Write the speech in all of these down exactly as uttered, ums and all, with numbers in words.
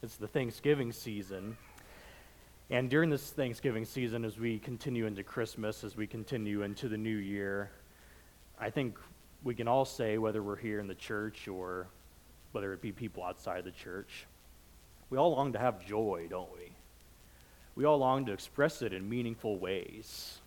It's the Thanksgiving season. And during this Thanksgiving season, as we continue into Christmas, as we continue into the new year, I think we can all say, whether we're here in the church or whether it be people outside the church, we all long to have joy, don't we? We all long to express it in meaningful ways.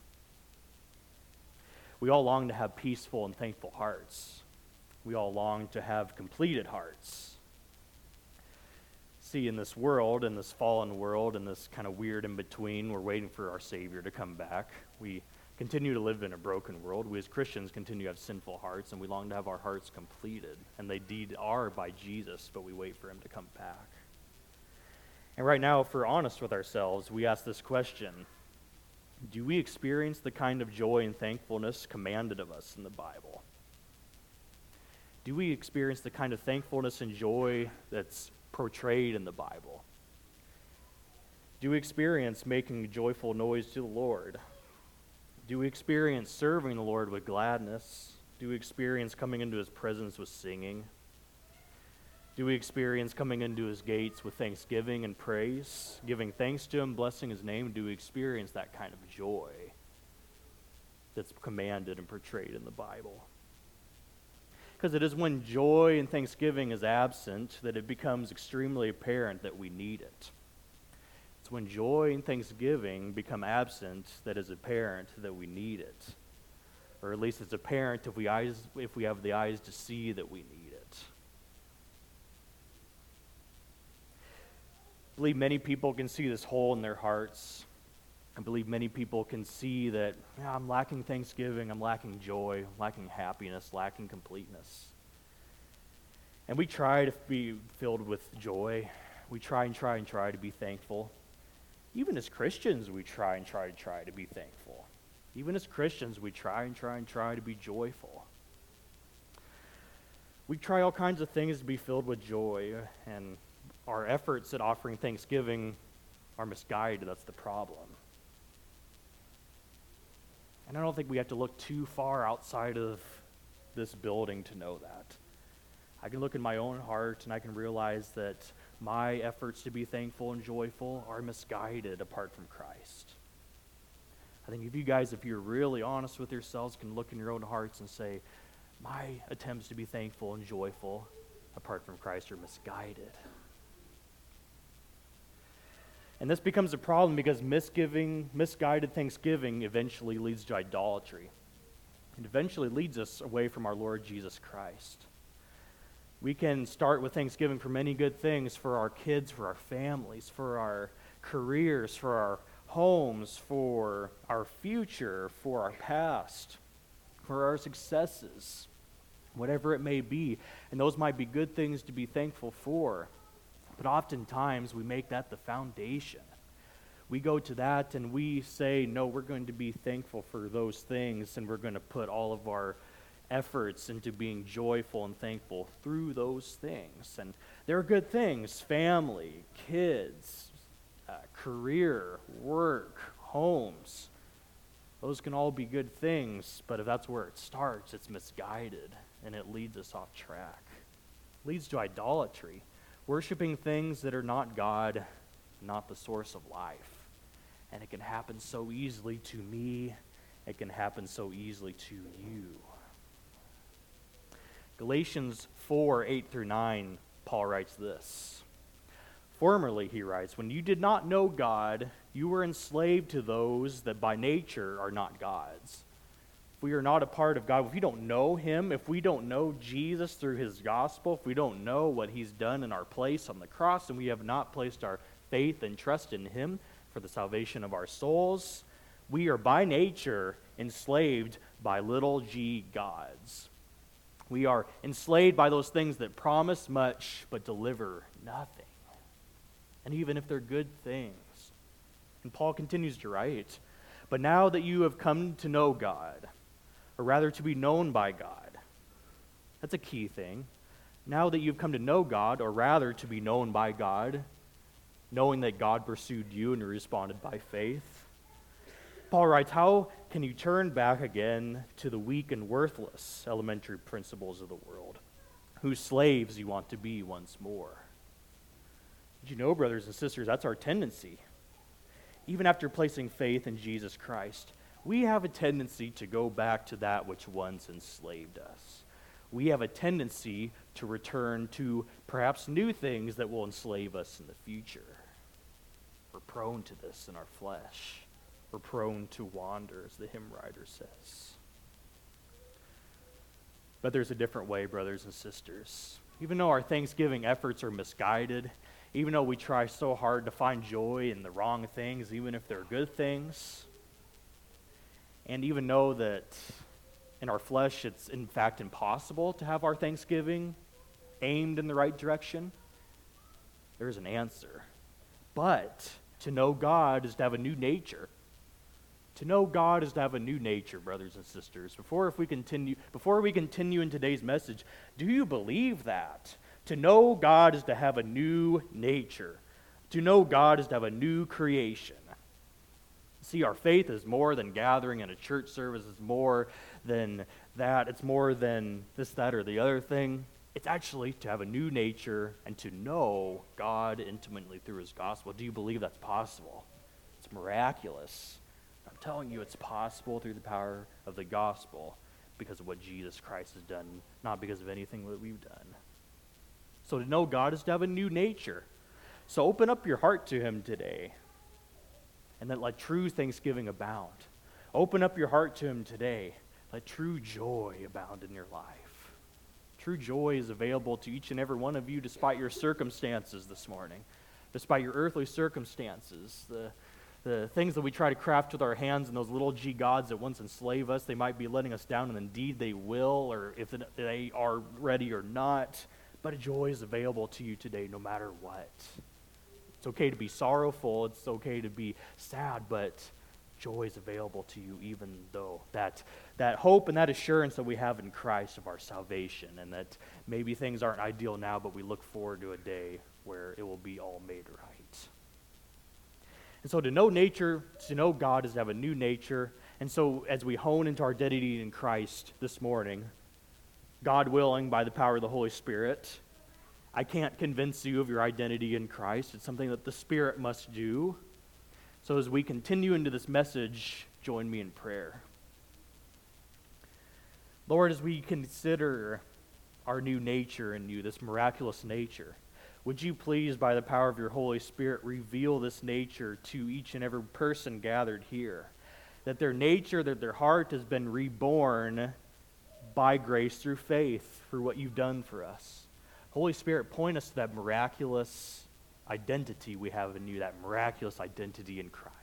We all long to have peaceful and thankful hearts. We all long to have completed hearts. See, in this world, in this fallen world, in this kind of weird in-between, we're waiting for our Savior to come back. We continue to live in a broken world. We as Christians continue to have sinful hearts, and we long to have our hearts completed. And they indeed are by Jesus, but we wait for him to come back. And right now, if we're honest with ourselves, we ask this question: do we experience the kind of joy and thankfulness commanded of us in the Bible? Do we experience the kind of thankfulness and joy that's portrayed in the Bible? Do we experience making a joyful noise to the Lord? Do we experience serving the Lord with gladness? Do we experience coming into his presence with singing? Do we experience coming into his gates with thanksgiving and praise, giving thanks to him, blessing his name? Do we experience that kind of joy that's commanded and portrayed in the Bible? Because it is when joy and thanksgiving is absent that it becomes extremely apparent that we need it. It's when joy and thanksgiving become absent that is apparent that we need it. Or at least it's apparent if we eyes if we have the eyes to see that we need it. I believe many people can see this hole in their hearts. I believe many people can see that, yeah, I'm lacking thanksgiving, I'm lacking joy, lacking happiness, lacking completeness. And we try to be filled with joy. We try and try and try to be thankful. Even as Christians, we try and try and try to be thankful. Even as Christians, we try and try and try to be joyful. We try all kinds of things to be filled with joy, and our efforts at offering thanksgiving are misguided. That's the problem. And I don't think we have to look too far outside of this building to know that. I can look in my own heart and I can realize that my efforts to be thankful and joyful are misguided apart from Christ. I think if you guys, if you're really honest with yourselves, can look in your own hearts and say, my attempts to be thankful and joyful apart from Christ are misguided. And this becomes a problem because misgiving, misguided thanksgiving eventually leads to idolatry. It eventually leads us away from our Lord Jesus Christ. We can start with thanksgiving for many good things, for our kids, for our families, for our careers, for our homes, for our future, for our past, for our successes, whatever it may be. And those might be good things to be thankful for. But oftentimes we make that the foundation. We go to that and we say, no, we're going to be thankful for those things, and we're going to put all of our efforts into being joyful and thankful through those things. And they're good things: family, kids, uh, career, work, homes. Those can all be good things, but if that's where it starts, it's misguided and it leads us off track. It leads to idolatry. Worshiping things that are not God, not the source of life. And it can happen so easily to me. It can happen so easily to you. Galatians four, eight through nine, Paul writes this. Formerly, he writes, when you did not know God, you were enslaved to those that by nature are not God's. If we are not a part of God, if we don't know him, if we don't know Jesus through his gospel, if we don't know what he's done in our place on the cross, and we have not placed our faith and trust in him for the salvation of our souls, we are by nature enslaved by little g gods. We are enslaved by those things that promise much but deliver nothing. And even if they're good things. And Paul continues to write, but now that you have come to know God, or rather to be known by God. That's a key thing. Now that you've come to know God, or rather to be known by God, knowing that God pursued you and you responded by faith. Paul writes, how can you turn back again to the weak and worthless elementary principles of the world, whose slaves you want to be once more? Did you know, brothers and sisters, that's our tendency. Even after placing faith in Jesus Christ, we have a tendency to go back to that which once enslaved us. We have a tendency to return to perhaps new things that will enslave us in the future. We're prone to this in our flesh. We're prone to wander, as the hymn writer says. But there's a different way, brothers and sisters. Even though our Thanksgiving efforts are misguided, even though we try so hard to find joy in the wrong things, even if they're good things, and even know that in our flesh it's in fact impossible to have our Thanksgiving aimed in the right direction, there's an answer. But to know God is to have a new nature. To know God is to have a new nature, brothers and sisters. Before if we continue, before we continue in today's message, do you believe that? To know God is to have a new nature. To know God is to have a new creation. See, our faith is more than gathering in a church service. It's more than that. It's more than this, that, or the other thing. It's actually to have a new nature and to know God intimately through his gospel. Do you believe that's possible? It's miraculous. I'm telling you it's possible through the power of the gospel because of what Jesus Christ has done, not because of anything that we've done. So to know God is to have a new nature. So open up your heart to him today, and then let true thanksgiving abound. Open up your heart to him today. Let true joy abound in your life. True joy is available to each and every one of you despite your circumstances this morning, despite your earthly circumstances, the, the things that we try to craft with our hands and those little g gods that once enslave us. They might be letting us down, and indeed they will, or if they are ready or not. But joy is available to you today no matter what. It's okay to be sorrowful, it's okay to be sad, but joy is available to you even though that that hope and that assurance that we have in Christ of our salvation, and that maybe things aren't ideal now, but we look forward to a day where it will be all made right. And so to know nature, to know God is to have a new nature. And so as we hone into our identity in Christ this morning, God willing, by the power of the Holy Spirit, I can't convince you of your identity in Christ. It's something that the Spirit must do. So as we continue into this message, join me in prayer. Lord, as we consider our new nature in you, this miraculous nature, would you please, by the power of your Holy Spirit, reveal this nature to each and every person gathered here, that their nature, that their heart has been reborn by grace through faith, for what you've done for us. Holy Spirit, point us to that miraculous identity we have in you, that miraculous identity in Christ.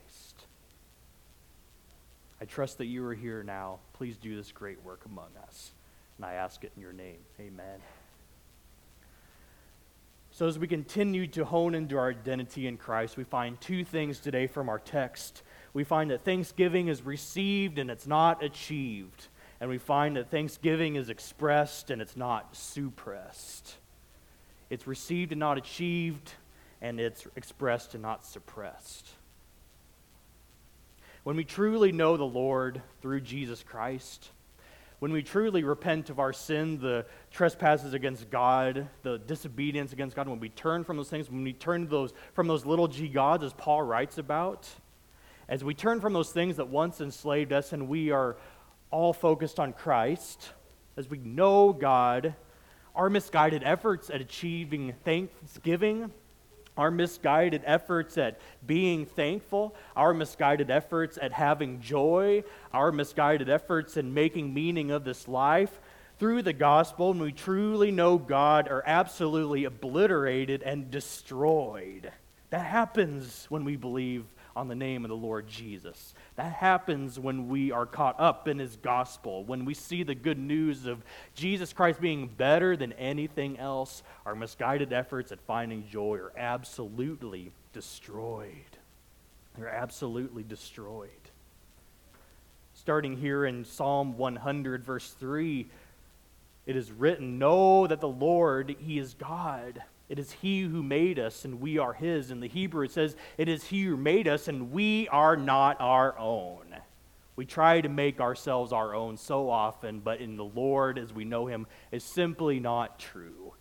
I trust that you are here now. Please do this great work among us. And I ask it in your name. Amen. So as we continue to hone into our identity in Christ, we find two things today from our text. We find that thanksgiving is received and it's not achieved. And we find that thanksgiving is expressed and it's not suppressed. It's received and not achieved, and it's expressed and not suppressed. When we truly know the Lord through Jesus Christ, when we truly repent of our sin, the trespasses against God, the disobedience against God, when we turn from those things, when we turn those from those little g gods, as Paul writes about, as we turn from those things that once enslaved us, and we are all focused on Christ, as we know God, our misguided efforts at achieving thanksgiving, our misguided efforts at being thankful, our misguided efforts at having joy, our misguided efforts in making meaning of this life, through the gospel, when we truly know God, are absolutely obliterated and destroyed. That happens when we believe on the name of the Lord Jesus. That happens when we are caught up in his gospel, when we see the good news of Jesus Christ being better than anything else. Our misguided efforts at finding joy are absolutely destroyed. They're absolutely destroyed. Starting here in Psalm one hundred, verse three, it is written, "Know that the Lord, he is God. It is he who made us, and we are his." In the Hebrew, it says, it is he who made us, and we are not our own. We try to make ourselves our own so often, but in the Lord, as we know him, is simply not true.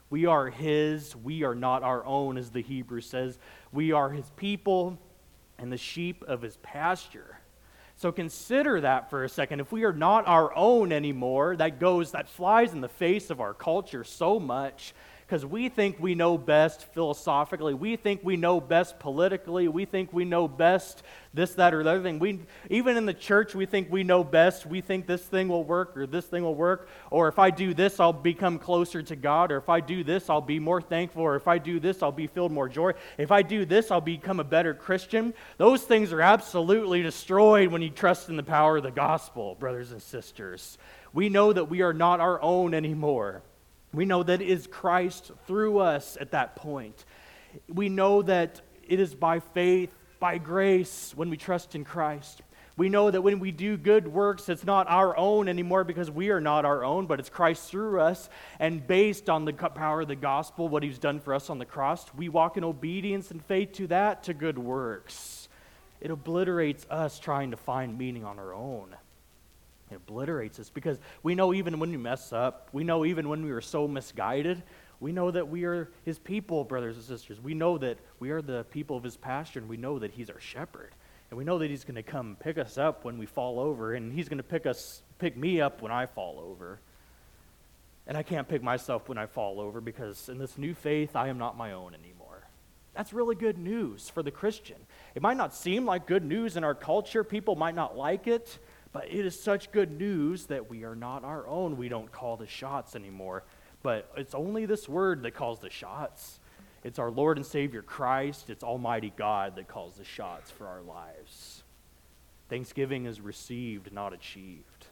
We are His. We are not our own, as the Hebrew says. We are His people and the sheep of His pasture. So consider that for a second. If we are not our own anymore, that goes, that flies in the face of our culture so much, because we think we know best philosophically. We think we know best politically. We think we know best this, that, or the other thing. We, even in the church, we think we know best. We think this thing will work or this thing will work. Or if I do this, I'll become closer to God. Or if I do this, I'll be more thankful. Or if I do this, I'll be filled more joy. If I do this, I'll become a better Christian. Those things are absolutely destroyed when you trust in the power of the gospel, brothers and sisters. We know that we are not our own anymore. We know that it is Christ through us at that point. We know that it is by faith, by grace, when we trust in Christ. We know that when we do good works, it's not our own anymore because we are not our own, but it's Christ through us. And based on the power of the gospel, what He's done for us on the cross, we walk in obedience and faith to that, to good works. It obliterates us trying to find meaning on our own. It obliterates us because we know even when we mess up, we know even when we are so misguided, we know that we are His people, brothers and sisters. We know that we are the people of His pasture, and we know that He's our shepherd. And we know that He's going to come pick us up when we fall over, and He's going to pick us, pick me up when I fall over. And I can't pick myself when I fall over because in this new faith, I am not my own anymore. That's really good news for the Christian. It might not seem like good news in our culture. People might not like it. But it is such good news that we are not our own. We don't call the shots anymore. But it's only this word that calls the shots. It's our Lord and Savior Christ. It's Almighty God that calls the shots for our lives. Thanksgiving is received, not achieved.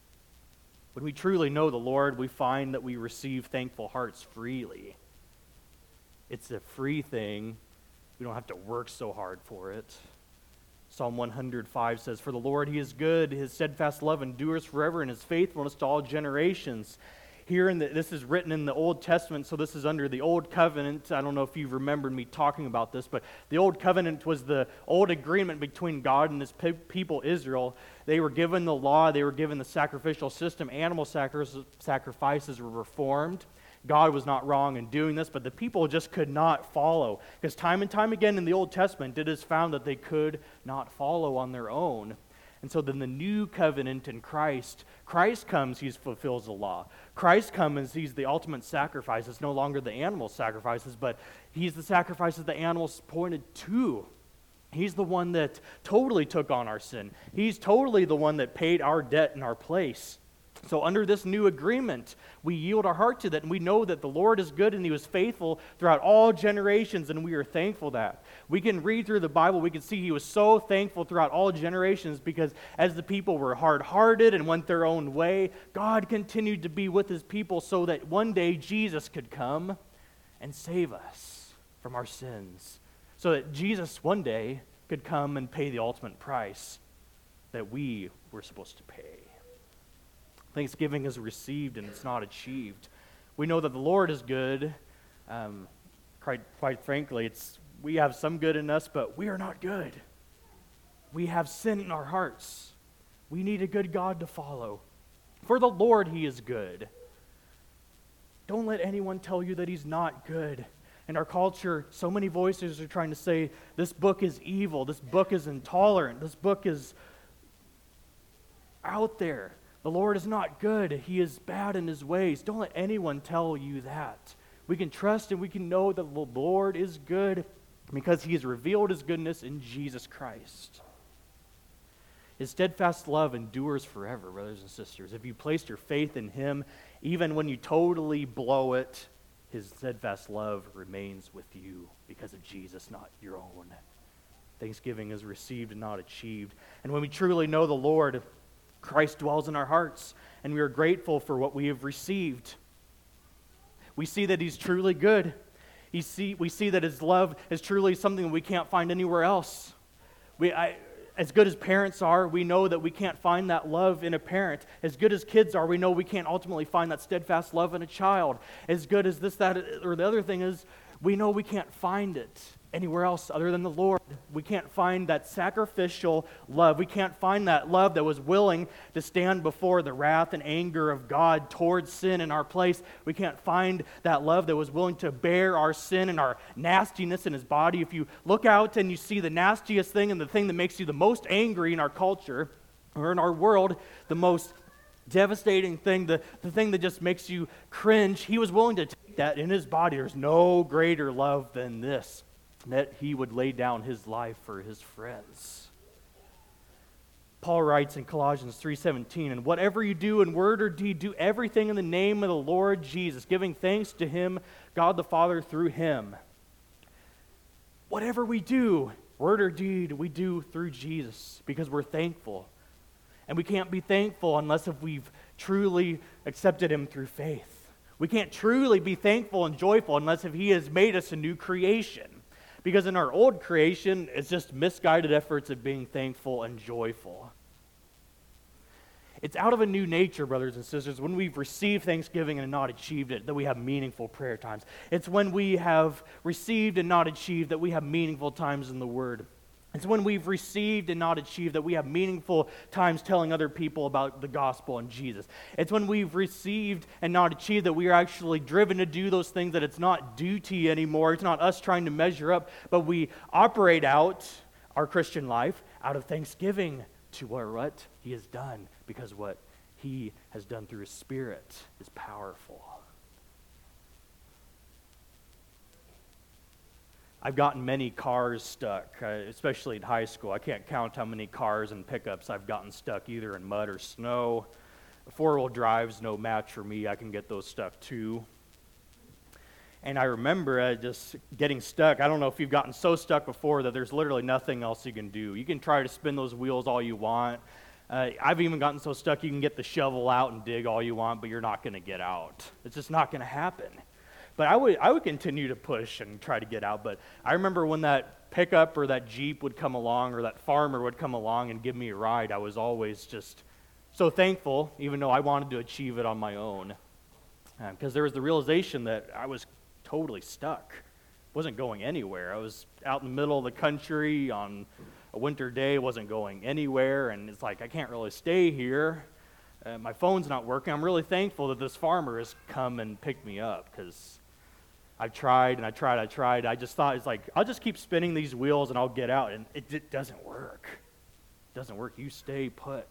When we truly know the Lord, we find that we receive thankful hearts freely. It's a free thing. We don't have to work so hard for it. Psalm one hundred five says, "For the Lord, He is good. His steadfast love endures forever, and His faithfulness to all generations." Here, in the, this is written in the Old Testament, so this is under the Old Covenant. I don't know if you've remembered me talking about this, but the Old Covenant was the old agreement between God and His pe- people, Israel. They were given the law. They were given the sacrificial system. Animal sacri- sacrifices were reformed. God was not wrong in doing this, but the people just could not follow. Because time and time again in the Old Testament, it is found that they could not follow on their own. And so then the new covenant in Christ, Christ comes, He fulfills the law. Christ comes, He's the ultimate sacrifice. It's no longer the animal sacrifices, but He's the sacrifices the animals pointed to. He's the one that totally took on our sin. He's totally the one that paid our debt in our place. So under this new agreement, we yield our heart to that, and we know that the Lord is good and He was faithful throughout all generations, and we are thankful that. We can read through the Bible, we can see He was so thankful throughout all generations because as the people were hard-hearted and went their own way, God continued to be with His people so that one day Jesus could come and save us from our sins. So that Jesus one day could come and pay the ultimate price that we were supposed to pay. Thanksgiving is received and it's not achieved. We know that the Lord is good. Um, quite, quite frankly, it's we have some good in us, but we are not good. We have sin in our hearts. We need a good God to follow. For the Lord, He is good. Don't let anyone tell you that He's not good. In our culture, so many voices are trying to say, this book is evil, this book is intolerant, this book is out there. The Lord is not good. He is bad in His ways. Don't let anyone tell you that. We can trust and we can know that the Lord is good because He has revealed His goodness in Jesus Christ. His steadfast love endures forever, brothers and sisters. If you placed your faith in Him, even when you totally blow it, His steadfast love remains with you because of Jesus, not your own. Thanksgiving is received and not achieved. And when we truly know the Lord, Christ dwells in our hearts, and we are grateful for what we have received. We see that He's truly good. We see, we see that His love is truly something we can't find anywhere else. We, I, as good as parents are, we know that we can't find that love in a parent. As good as kids are, we know we can't ultimately find that steadfast love in a child. As good as this, that, or the other thing is, we know we can't find it anywhere else other than the Lord. We can't find that sacrificial love. We can't find that love that was willing to stand before the wrath and anger of God towards sin in our place. We can't find that love that was willing to bear our sin and our nastiness in his body. If you look out and you see the nastiest thing and the thing that makes you the most angry in our culture or in our world, the most devastating thing, the, the thing that just makes you cringe, he was willing to take that in his body. There's no greater love than this, that he would lay down his life for his friends. Paul writes in Colossians three seventeen, and whatever you do in word or deed, do everything in the name of the Lord Jesus, giving thanks to him, God the Father, through him. Whatever we do, word or deed, we do through Jesus because we're thankful. And we can't be thankful unless if we've truly accepted him through faith. We can't truly be thankful and joyful unless if he has made us a new creation. Because in our old creation, it's just misguided efforts at being thankful and joyful. It's out of a new nature, brothers and sisters, when we've received thanksgiving and not achieved it, that we have meaningful prayer times. It's when we have received and not achieved that we have meaningful times in the Word. It's when we've received and not achieved that we have meaningful times telling other people about the gospel and Jesus. It's when we've received and not achieved that we are actually driven to do those things, that it's not duty anymore. It's not us trying to measure up, but we operate out our Christian life out of thanksgiving to what he has done, because what he has done through his Spirit is powerful. I've gotten many cars stuck, uh, especially in high school. I can't count how many cars and pickups I've gotten stuck either in mud or snow. Four-wheel drive's no match for me. I can get those stuck too. And I remember uh, just getting stuck. I don't know if you've gotten so stuck before that there's literally nothing else you can do. You can try to spin those wheels all you want. Uh, I've even gotten so stuck you can get the shovel out and dig all you want, but you're not going to get out. It's just not going to happen. But I would I would continue to push and try to get out. But I remember when that pickup or that Jeep would come along or that farmer would come along and give me a ride, I was always just so thankful, even though I wanted to achieve it on my own. Because um, there was the realization that I was totally stuck. Wasn't going anywhere. I was out in the middle of the country on a winter day, wasn't going anywhere, and it's like, I can't really stay here. Uh, my phone's not working. I'm really thankful that this farmer has come and picked me up, because I've tried and I tried, I tried. I just thought, it's like, I'll just keep spinning these wheels and I'll get out. And it, it doesn't work. It doesn't work. You stay put.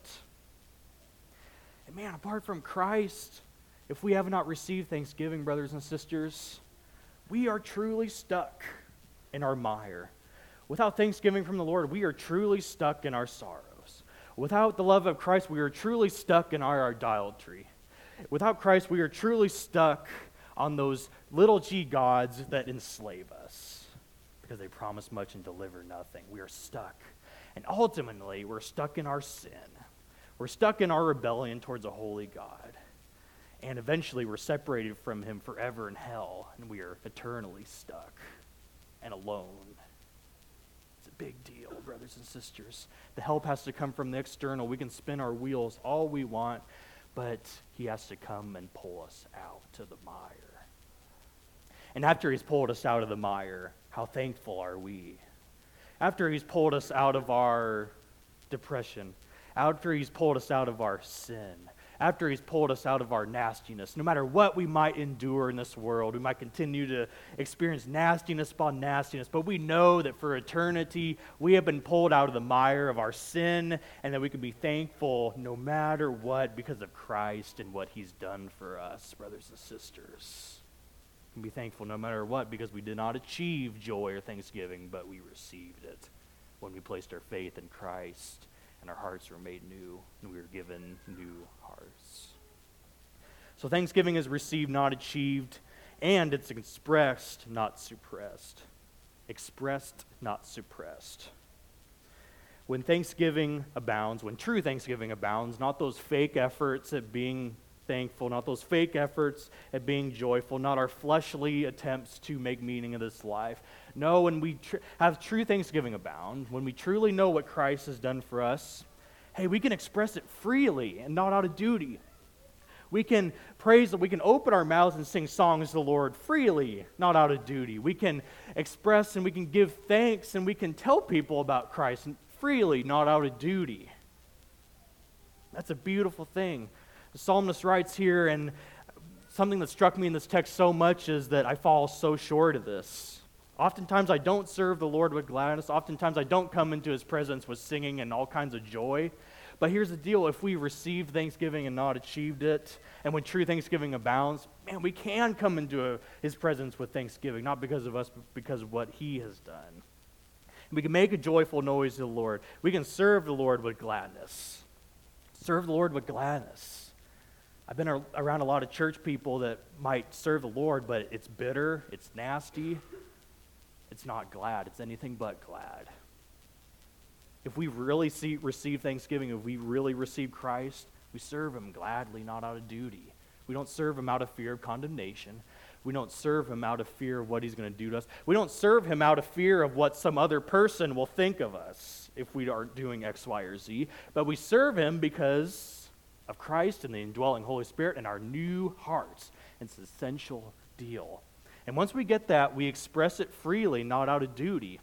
And man, apart from Christ, if we have not received thanksgiving, brothers and sisters, we are truly stuck in our mire. Without thanksgiving from the Lord, we are truly stuck in our sorrows. Without the love of Christ, we are truly stuck in our idolatry. Without Christ, we are truly stuck on those little g gods that enslave us because they promise much and deliver nothing. We are stuck. And ultimately, we're stuck in our sin. We're stuck in our rebellion towards a holy God. And eventually, we're separated from him forever in hell, and we are eternally stuck and alone. It's a big deal, brothers and sisters. The help has to come from the external. We can spin our wheels all we want, but he has to come and pull us out to the mire. And after he's pulled us out of the mire, how thankful are we? After he's pulled us out of our depression, after he's pulled us out of our sin, after he's pulled us out of our nastiness, no matter what we might endure in this world, we might continue to experience nastiness upon nastiness, but we know that for eternity, we have been pulled out of the mire of our sin, and that we can be thankful no matter what because of Christ and what he's done for us, brothers and sisters. We can be thankful no matter what because we did not achieve joy or thanksgiving, but we received it when we placed our faith in Christ. And our hearts were made new, and we were given new hearts. So thanksgiving is received, not achieved, and it's expressed, not suppressed. Expressed, not suppressed. When thanksgiving abounds, when true thanksgiving abounds, not those fake efforts at being thankful, not those fake efforts at being joyful, not our fleshly attempts to make meaning of this life. No, when we tr- have true thanksgiving abound, when we truly know what Christ has done for us, hey, we can express it freely and not out of duty. We can praise, we can open our mouths and sing songs to the Lord freely, not out of duty. We can express and we can give thanks and we can tell people about Christ freely, not out of duty. That's a beautiful thing. The psalmist writes here, and something that struck me in this text so much is that I fall so short of this. Oftentimes I don't serve the Lord with gladness. Oftentimes I don't come into His presence with singing and all kinds of joy. But here's the deal. If we received thanksgiving and not achieved it, and when true thanksgiving abounds, man, we can come into a, His presence with thanksgiving, not because of us, but because of what He has done. We can make a joyful noise to the Lord. We can serve the Lord with gladness. Serve the Lord with gladness. I've been around a lot of church people that might serve the Lord, but it's bitter, it's nasty, it's not glad. It's anything but glad. If we really see, receive thanksgiving, if we really receive Christ, we serve Him gladly, not out of duty. We don't serve Him out of fear of condemnation. We don't serve Him out of fear of what He's going to do to us. We don't serve Him out of fear of what some other person will think of us if we aren't doing X, Y, or Z. But we serve Him because of Christ and the indwelling Holy Spirit and our new hearts. It's an essential deal. And once we get that, we express it freely, not out of duty.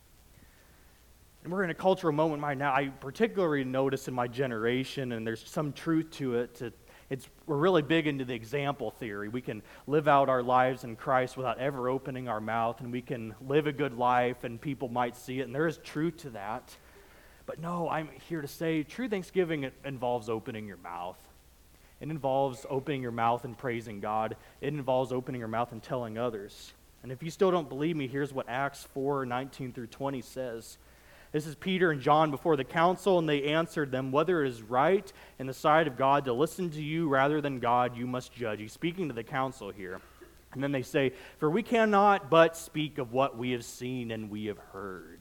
And we're in a cultural moment right now. I particularly notice in my generation, and there's some truth to it, to, it's, we're really big into the example theory. We can live out our lives in Christ without ever opening our mouth, and we can live a good life, and people might see it, and there is truth to that. But no, I'm here to say true thanksgiving involves opening your mouth. It involves opening your mouth and praising God. It involves opening your mouth and telling others. And if you still don't believe me, here's what Acts four, nineteen through twenty says. This is Peter and John before the council, and they answered them, "Whether it is right in the sight of God to listen to you rather than God, you must judge." He's speaking to the council here. And then they say, "For we cannot but speak of what we have seen and we have heard."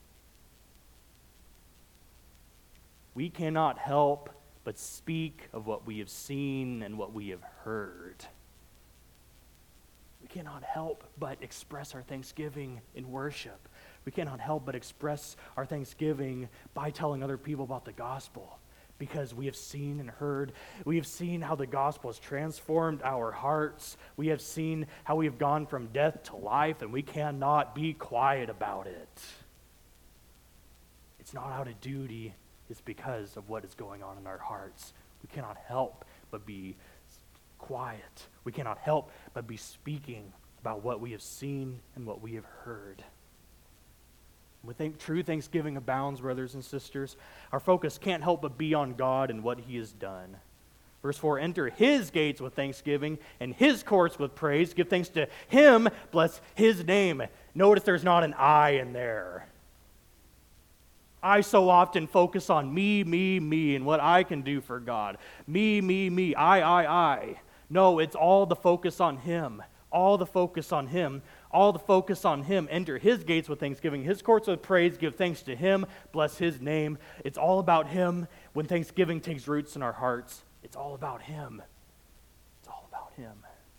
We cannot help but speak of what we have seen and what we have heard. We cannot help but express our thanksgiving in worship. We cannot help but express our thanksgiving by telling other people about the gospel, because we have seen and heard. We have seen how the gospel has transformed our hearts. We have seen how we have gone from death to life, and we cannot be quiet about it. It's not out of duty. It's because of what is going on in our hearts. We cannot help but be quiet. We cannot help but be speaking about what we have seen and what we have heard. When think true thanksgiving abounds, brothers and sisters, our focus can't help but be on God and what He has done. Verse four, "Enter His gates with thanksgiving and His courts with praise. Give thanks to Him, bless His name." Notice there's not an I in there. I so often focus on me, me, me, and what I can do for God. Me, me, me, I, I, I. No, it's all the focus on Him. All the focus on Him. All the focus on Him. Enter His gates with thanksgiving, His courts with praise. Give thanks to Him. Bless His name. It's all about Him. When thanksgiving takes roots in our hearts, it's all about Him. It's all about Him.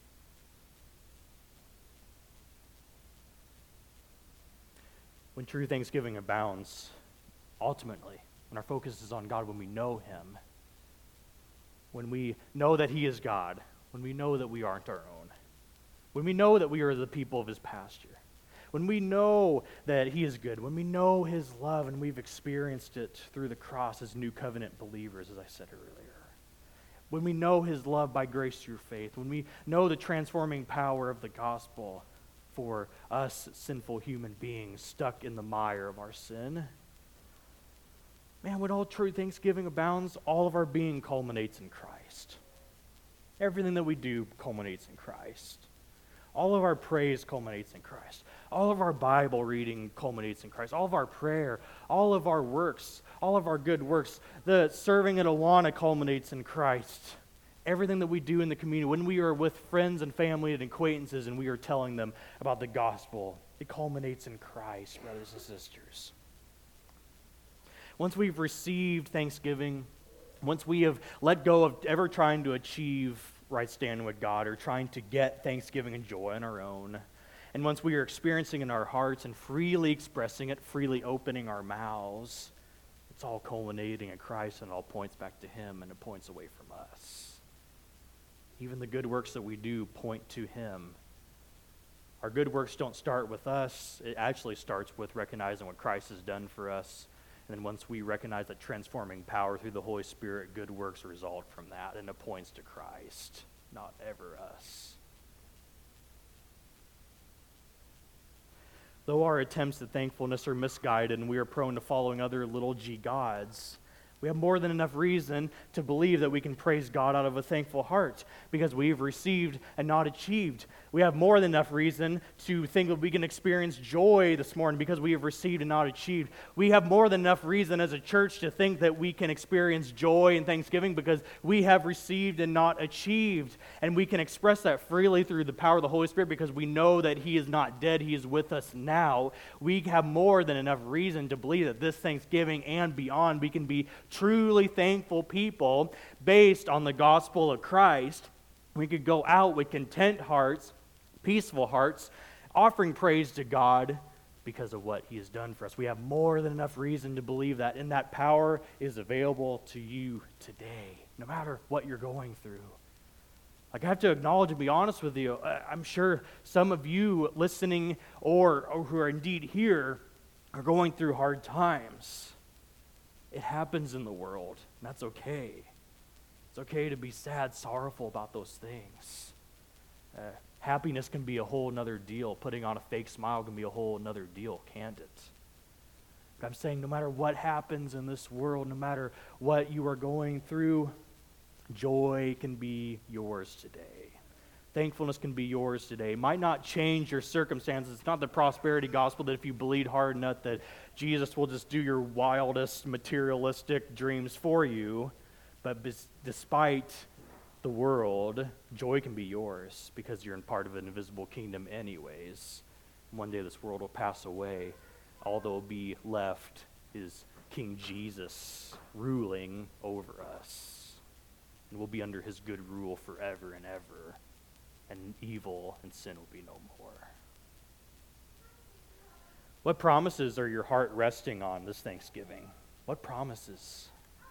When true thanksgiving abounds, ultimately, when our focus is on God, when we know Him, when we know that He is God, when we know that we aren't our own, when we know that we are the people of His pasture, when we know that He is good, when we know His love and we've experienced it through the cross as new covenant believers, as I said earlier, when we know His love by grace through faith, when we know the transforming power of the gospel for us sinful human beings stuck in the mire of our sin, man, when all true thanksgiving abounds, all of our being culminates in Christ. Everything that we do culminates in Christ. All of our praise culminates in Christ. All of our Bible reading culminates in Christ. All of our prayer, all of our works, all of our good works, the serving at Awana culminates in Christ. Everything that we do in the community, when we are with friends and family and acquaintances and we are telling them about the gospel, it culminates in Christ, brothers and sisters. Once we've received thanksgiving, once we have let go of ever trying to achieve right standing with God or trying to get thanksgiving and joy on our own, and once we are experiencing in our hearts and freely expressing it, freely opening our mouths, it's all culminating in Christ and it all points back to Him and it points away from us. Even the good works that we do point to him. Our good works don't start with us. It actually starts with recognizing what Christ has done for us. And then once we recognize that transforming power through the Holy Spirit, good works result from that, and it points to Christ, not ever us. Though our attempts at thankfulness are misguided and we are prone to following other little g gods, we have more than enough reason to believe that we can praise God out of a thankful heart because we've received and not achieved. We have more than enough reason to think that we can experience joy this morning because we have received and not achieved. We have more than enough reason as a church to think that we can experience joy and thanksgiving because we have received and not achieved. And we can express that freely through the power of the Holy Spirit because we know that He is not dead. He is with us now. We have more than enough reason to believe that this Thanksgiving and beyond we can be truly thankful people based on the gospel of Christ. We could go out with content hearts, peaceful hearts, offering praise to God because of what He has done for us. We have more than enough reason to believe that, and that power is available to you today, no matter what you're going through. Like, I have to acknowledge and be honest with you, I'm sure some of you listening or, or who are indeed here are going through hard times. It happens in the world, and that's okay. It's okay to be sad, sorrowful about those things. Uh, happiness can be a whole nother deal. Putting on a fake smile can be a whole nother deal, can't it? But I'm saying no matter what happens in this world, no matter what you are going through, joy can be yours today. Thankfulness can be yours today. It might not change your circumstances. It's not the prosperity gospel that if you bleed hard enough that Jesus will just do your wildest materialistic dreams for you. But bes- despite the world, joy can be yours because you're in part of an invisible kingdom anyways. One day this world will pass away. All that will be left is King Jesus ruling over us. And we'll be under His good rule forever and ever. And evil and sin will be no more. What promises are your heart resting on this Thanksgiving? What promises?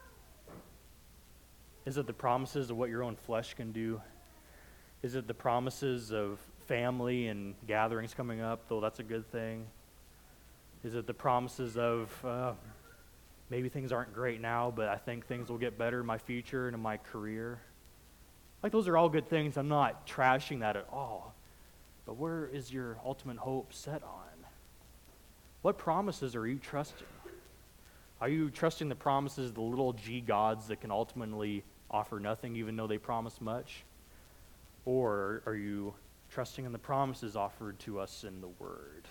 Is it the promises of what your own flesh can do? Is it the promises of family and gatherings coming up, though that's a good thing? Is it the promises of uh, maybe things aren't great now, but I think things will get better in my future and in my career? Like, those are all good things. I'm not trashing that at all. But where is your ultimate hope set on? What promises are you trusting? Are you trusting the promises of the little g gods that can ultimately offer nothing even though they promise much? Or are you trusting in the promises offered to us in the Word?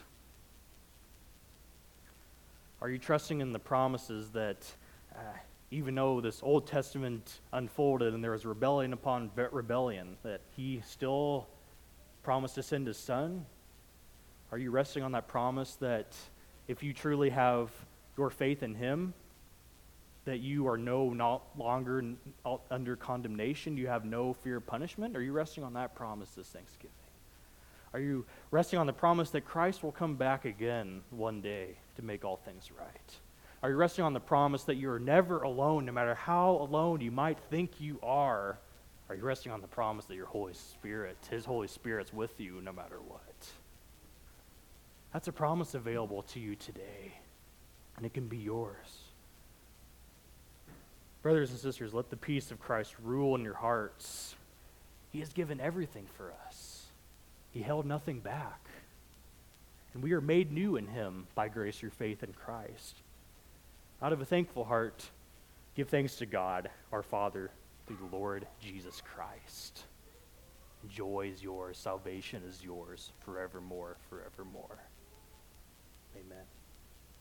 Are you trusting in the promises that uh, even though this Old Testament unfolded and there was rebellion upon rebellion, that He still promised to send His Son? Are you resting on that promise that if you truly have your faith in Him, that you are no not longer n- under condemnation, you have no fear of punishment? Are you resting on that promise this Thanksgiving? Are you resting on the promise that Christ will come back again one day to make all things right? Are you resting on the promise that you are never alone, no matter how alone you might think you are? Are you resting on the promise that your Holy Spirit, His Holy Spirit's with you no matter what? That's a promise available to you today, and it can be yours. Brothers and sisters, let the peace of Christ rule in your hearts. He has given everything for us. He held nothing back. And we are made new in Him by grace through faith in Christ. Out of a thankful heart, give thanks to God, our Father, through the Lord Jesus Christ. Joy is yours, salvation is yours, forevermore, forevermore.